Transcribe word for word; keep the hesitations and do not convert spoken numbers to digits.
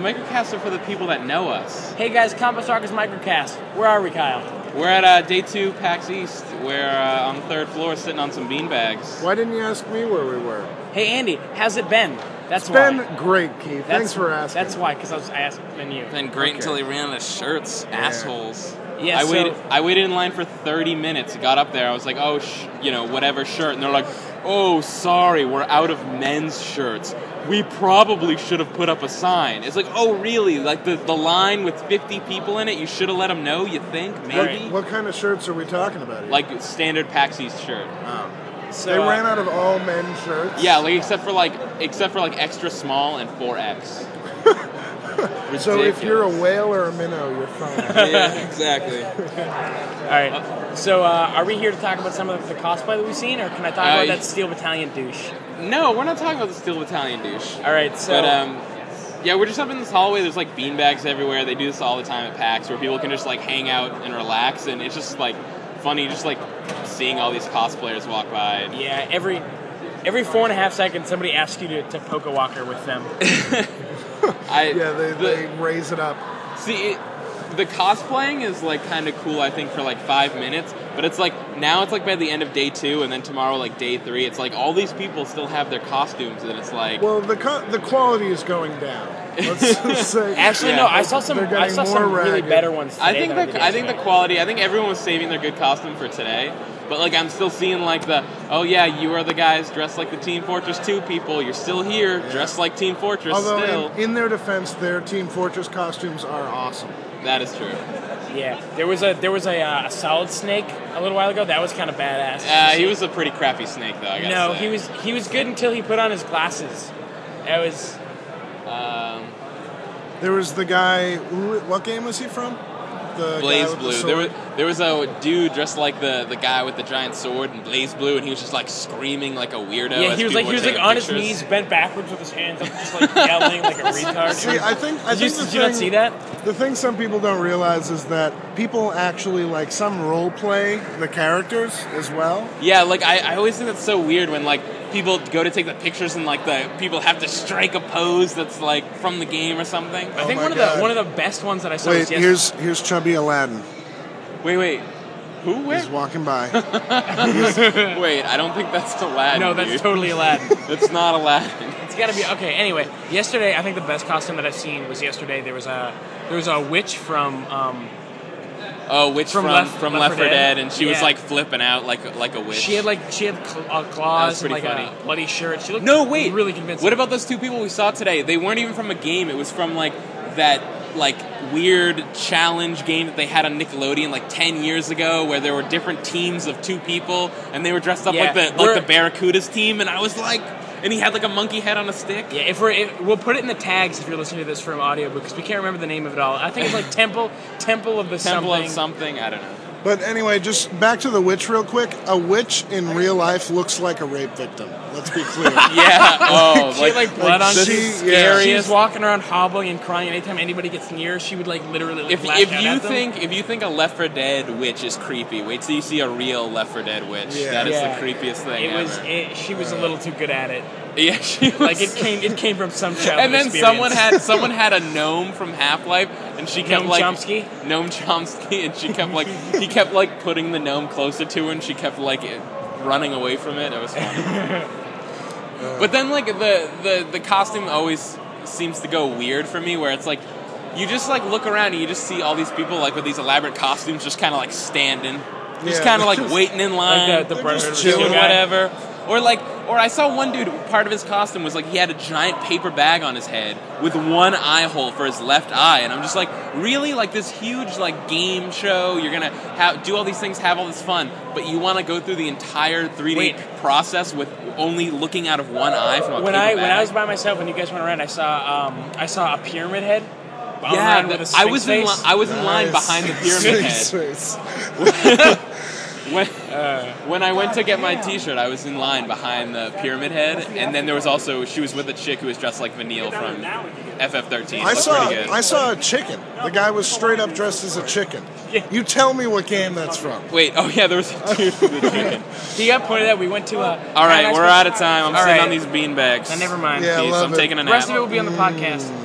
microcasts are for the people that know us. Hey guys, Campus Arcus Microcast. Where are we, Kyle? We're at uh, day two, PAX East. We're uh, on the third floor, sitting on some beanbags. Why didn't you ask me where we were? Hey Andy, how's it been? That's it's why. been great, Keith. That's, Thanks for asking. That's why, because I was asking you. Been great Okay. until he ran out of shirts, Yeah. assholes. Yeah, I so- waited. I waited in line for thirty minutes. Got up there. I was like, oh, sh- you know, whatever shirt. And they're like, oh, sorry, we're out of men's shirts. We probably should have put up a sign. It's like, oh, really? Like the, the line with fifty people in it, you should have let them know, you think? Maybe? What kind of shirts are we talking about here? Like standard PAX East shirt. Oh. So, They uh, ran out of all men's shirts? Yeah, like except for like except for like extra small and four X. So if you're a whale or a minnow, you're fine. Yeah, exactly. All right. So uh, are we here to talk about some of the cosplay that we've seen, or can I talk Uh, about y- that Steel Battalion douche? No, we're not talking about the Steel Battalion douche. All right. So. But um, yeah, we're just up in this hallway. There's like beanbags everywhere. They do this all the time at PAX, where people can just like hang out and relax, and it's just like funny, just like seeing all these cosplayers walk by. Yeah, every every four and a half seconds, somebody asks you to, to poke a walker with them. I Yeah, they, the, they raise it up. see it, the cosplaying is like kind of cool. I think for like five minutes, but it's like now it's like by the end of day two, and then tomorrow like day three. It's like all these people still have their costumes, and it's like Well, the co- the quality is going down. Let's just say. Actually, Yeah. no. I saw some. They're I getting saw some more really ragged. better ones. Today I think than the did I think the yesterday. quality. I think everyone was saving their good costume for today. But like I'm still seeing like the oh yeah, you are the guys dressed like the Team Fortress two people. You're still here, dressed like Team Fortress. Although, still, in, in their defense, their Team Fortress costumes are awesome. that is true. Yeah, there was a there was a, uh, a Solid Snake a little while ago. That was kind of badass. Uh, he was a pretty crappy snake though. I gotta no, say. he was he was good until he put on his glasses. That was Um, There was the guy. Who, what game was he from? The Blaze guy with the Blue. sword? There was there was a dude dressed like the, the guy with the giant sword in Blaze Blue, and he was just like screaming like a weirdo. yeah. as He was people like he were was like taking on his pictures. knees, bent backwards with his hands up, just like yelling like a retard. See, I think I did you, think the did you not thing- see that? The thing some people don't realize is that people actually like some role play the characters as well. Yeah, like I, I always think that's so weird when like people go to take the pictures and like the people have to strike a pose that's like from the game or something. I think my one of God. the one of the best ones that I saw Wait, was yesterday. here's here's Chubby Aladdin. Wait, wait. Who? Where? He's walking by. Wait, I don't think that's Aladdin. No, that's dude. totally Aladdin. That's not Aladdin. It's got to be okay. Anyway, yesterday I think the best costume that I've seen was yesterday. There was a there was a witch from um, Oh, witch From from Left- from Left Left four four Dead? Dead, and she was Yeah. like flipping out like like a witch. she had like she had cl- uh, claws and pretty like funny. a bloody shirt. She looked No, wait. really convincing. What about those two people we saw today? They weren't even from a game. It was from like that like weird challenge game that they had on Nickelodeon like ten years ago, where there were different teams of two people, and they were dressed up Yeah, like the we're- like the Barracudas team, and I was like, and he had like a monkey head on a stick. Yeah, if we're if, we'll put it in the tags if you're listening to this from audiobook because we can't remember the name of it all. I think it's like Temple Temple of the Temple something. of something. I don't know. But anyway, just back to the witch real quick. A witch in real life looks like a rape victim. Let's be clear. Yeah. Oh, She had like blood like on. she- She's yeah. She's walking around hobbling and crying. Anytime anybody gets near, she would like literally like, If, lash if out you at them. think if you think a Left four Dead witch is creepy, wait till you see a real Left four Dead witch. Yeah. That is Yeah. the creepiest thing it ever. was, it, she was a little too good at it. yeah, she was. Like it came, it came from some childhood and then experience. someone had someone had a gnome from Half-Life, and she kept Noam like Chomsky? Noam Chomsky, and she kept like he kept like putting the gnome closer to her, and she kept like it, running away from it. It was funny. But then like the, the the costume always seems to go weird for me, where it's like you just like look around and you just see all these people like with these elaborate costumes just kind of like standing, just Yeah. kind of like waiting in line, Like the, the They're brother just of the chilling. doing guy. whatever. Or like, or I saw one dude. Part of his costume was like he had a giant paper bag on his head with one eye hole for his left eye, and I'm just like, really, like this huge like game show. You're gonna have, do all these things, have all this fun, but you want to go through the entire three D Wait. process with only looking out of one eye from a When paper I bag. when I was by myself, when you guys went around, I saw um, I saw a pyramid head. yeah, around the- with a I was in sphinx li- face. I was in line Nice. behind the pyramid head. Face. When, when I went to get my T-shirt, I was in line behind the Pyramid Head, and then there was also she was with a chick who was dressed like Vanille from F F thirteen. I That's saw pretty good. I saw a chicken. The guy was straight up dressed as a chicken. You tell me what game that's from. Wait, oh yeah, there was a dude with a chicken. He got pointed out. We went to a. All right, we're out of time. I'm All sitting right. on these beanbags. Now, never mind. Yeah, Peace. love I'm it. taking a The rest nap. of it will be on the podcast.